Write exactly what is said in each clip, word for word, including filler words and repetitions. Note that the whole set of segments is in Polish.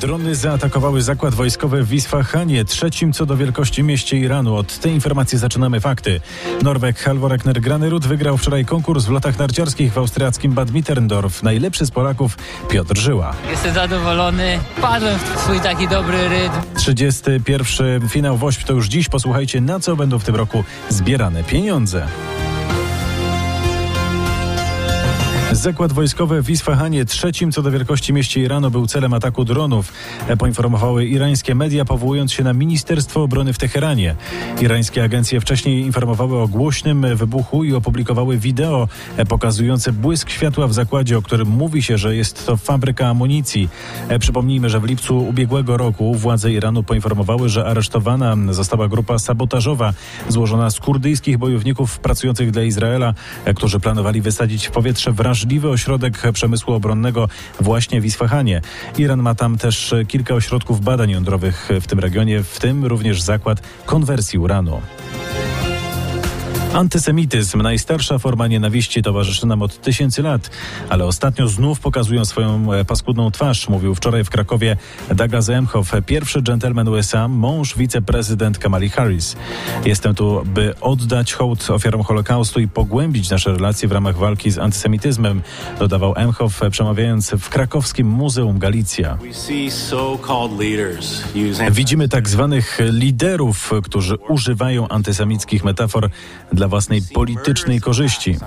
Drony zaatakowały zakład wojskowy w Isfahanie, trzecim co do wielkości mieście Iranu. Od tej informacji zaczynamy fakty. Norweg Halvor Egner Granerud wygrał wczoraj konkurs w lotach narciarskich w austriackim Bad Mitterndorf. Najlepszy z Polaków Piotr Żyła. Jestem zadowolony. Wpadłem w swój taki dobry rytm. trzydziesty pierwszy finał WOŚP to już dziś. Posłuchajcie, na co będą w tym roku zbierane pieniądze. Zakład wojskowy w Isfahanie, trzecim co do wielkości mieście Iranu, był celem ataku dronów, poinformowały irańskie media, powołując się na Ministerstwo Obrony w Teheranie. Irańskie agencje wcześniej informowały o głośnym wybuchu i opublikowały wideo pokazujące błysk światła w zakładzie, o którym mówi się, że jest to fabryka amunicji. Przypomnijmy, że w lipcu ubiegłego roku władze Iranu poinformowały, że aresztowana została grupa sabotażowa złożona z kurdyjskich bojowników pracujących dla Izraela, którzy planowali wysadzić w powietrze wrażliwy ośrodek przemysłu obronnego właśnie w Isfahanie. Iran ma tam też kilka ośrodków badań jądrowych w tym regionie, w tym również zakład konwersji uranu. Antysemityzm, najstarsza forma nienawiści, towarzyszy nam od tysięcy lat, ale ostatnio znów pokazują swoją paskudną twarz, mówił wczoraj w Krakowie Douglas Emhoff, pierwszy dżentelmen U S A, mąż wiceprezydent Kamali Harris. Jestem tu, by oddać hołd ofiarom Holokaustu i pogłębić nasze relacje w ramach walki z antysemityzmem, dodawał Emhoff, przemawiając w krakowskim Muzeum Galicja. Widzimy tak zwanych liderów, którzy używają antysemickich metafor dla własnej politycznej korzyści.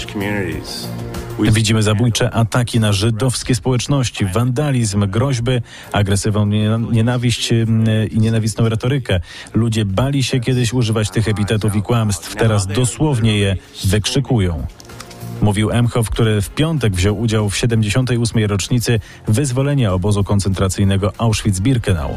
Widzimy zabójcze ataki na żydowskie społeczności, wandalizm, groźby, agresywną nienawiść i nienawistną retorykę. Ludzie bali się kiedyś używać tych epitetów i kłamstw, teraz dosłownie je wykrzykują. Mówił Emhoff, który w piątek wziął udział w siedemdziesiątej ósmej rocznicy wyzwolenia obozu koncentracyjnego Auschwitz-Birkenau.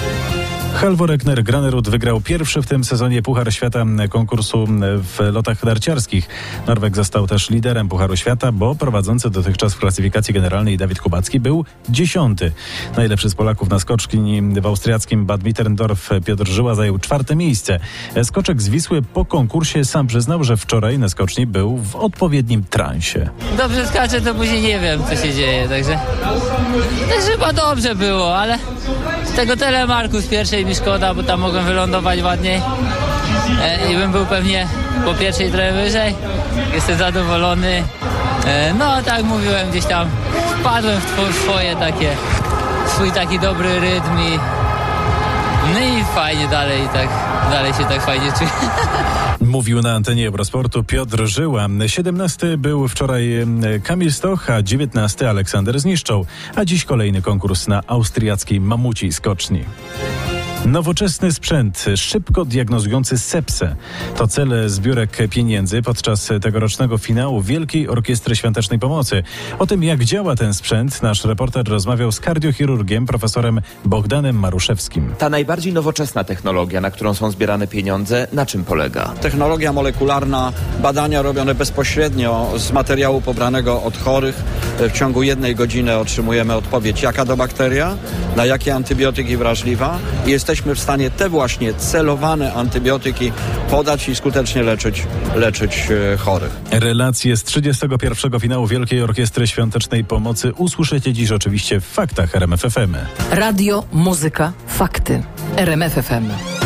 Halvor Egner Granerud wygrał pierwszy w tym sezonie Puchar Świata konkursu w lotach narciarskich. Norweg został też liderem Pucharu Świata, bo prowadzący dotychczas w klasyfikacji generalnej Dawid Kubacki był dziesiąty. Najlepszy z Polaków na skoczni w austriackim Bad Mitterndorf Piotr Żyła zajął czwarte miejsce. Skoczek z Wisły po konkursie sam przyznał, że wczoraj na skoczni był w odpowiednim transie. Dobrze skaczę, to później nie wiem, co się dzieje, także też chyba dobrze było, ale z tego telemarku z pierwszej mi szkoda, bo tam mogłem wylądować ładniej e, i bym był pewnie po pierwszej trochę wyżej. Jestem zadowolony. E, no tak mówiłem, gdzieś tam wpadłem w swoje takie, swój taki dobry rytm i no i fajnie dalej, tak, dalej się tak fajnie czuję. Mówił na antenie Eurosportu Piotr Żyła. siedemnasty był wczoraj Kamil Stoch, a dziewiętnasty Aleksander Zniszczał, a dziś kolejny konkurs na austriackiej mamuciej skoczni. Nowoczesny sprzęt, szybko diagnozujący sepsę. To cel zbiórek pieniędzy podczas tegorocznego finału Wielkiej Orkiestry Świątecznej Pomocy. O tym, jak działa ten sprzęt, nasz reporter rozmawiał z kardiochirurgiem, profesorem Bogdanem Maruszewskim. Ta najbardziej nowoczesna technologia, na którą są zbierane pieniądze, na czym polega? Technologia molekularna, badania robione bezpośrednio z materiału pobranego od chorych. W ciągu jednej godziny otrzymujemy odpowiedź, jaka to bakteria, na jakie antybiotyki wrażliwa i jesteśmy w stanie te właśnie celowane antybiotyki podać i skutecznie leczyć, leczyć chorych. Relacje z trzydziestego pierwszego finału Wielkiej Orkiestry Świątecznej Pomocy usłyszycie dziś oczywiście w Faktach R M F F M. Radio, muzyka, fakty. R M F F M.